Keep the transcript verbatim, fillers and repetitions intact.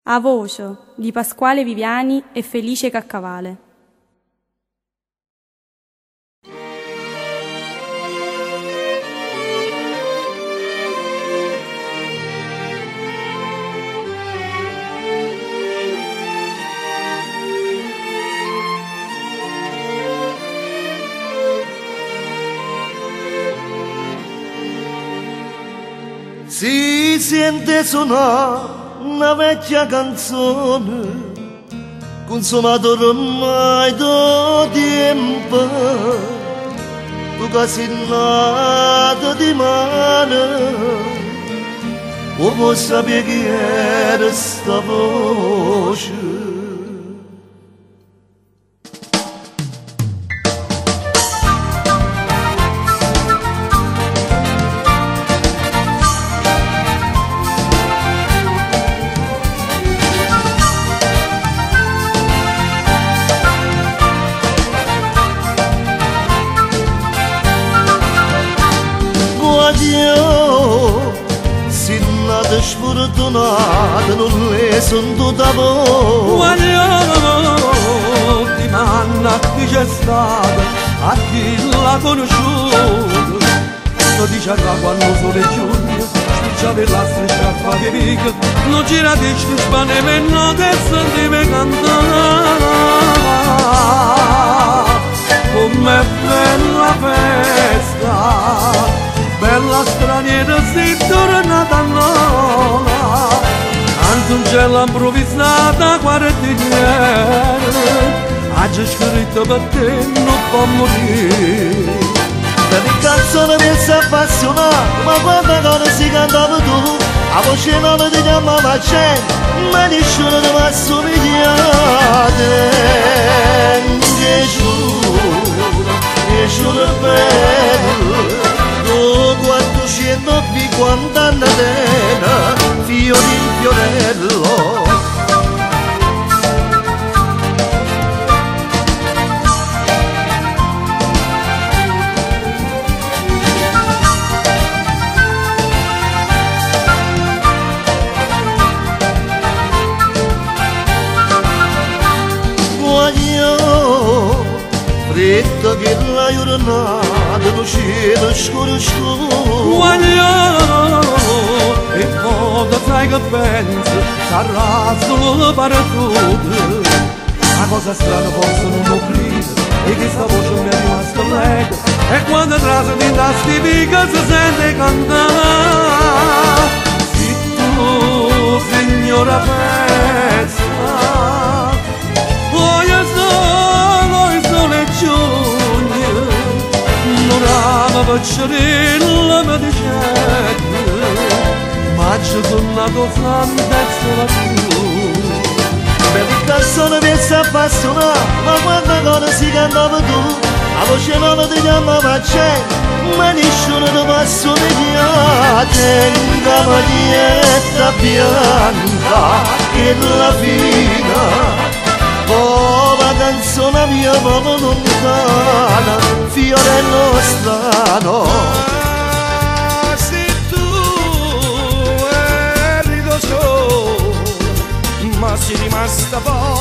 A voce di Pasquale Viviani e Felice Caccavale. Si sente suonare una vecchia canzone consumata ormai da tempo, tu che sei nata di mano o puoi sapere chi era sta voce. Io si nata sfortunata non le son tutta voi. Io ti manna chi c'è stata, a chi l'ha conosciuto. Lo dice a quando sole giugno, spiccia per la striscia fa che mica, non gira di spane per notte e sentime cantare. Com'è bella festa, bella straniera si tornata a Nola, anzi un cielo improvvisata quarantigliere, oggi scritto per te non può morire. Da di canzone mi si appassiona, ma quando non si cantava tu, a voce non ti chiamava gente, ma nessuno ti va assomigliate. Che giuro, che giuro è bello, quattrocento cinquanta anni, fiore in fiorello. Voglio freddo che la giornata lo cielo scuro scuro. Voglio e quando sai che pensi sarà solo paratuto. La cosa strana forse non lo credo, e che sta voce mi è rimasta lega, e quando trasa di tasti pica si sente cantare. Se tu signora pensa, voglio solo il sole e giugno, non ama paccerella mi dicette, ma ci sono una cosa solo più. Per il canzone mi si appassiona, ma quando ancora si cantava tu, a voce non ti chiamava gente, ma nessuno ti va assomigliate. La maglietta bianca e la fina, oh la canzone mia proprio lontana, fiorello strano. Ah, se tu eri da solo, ma sei rimasta poi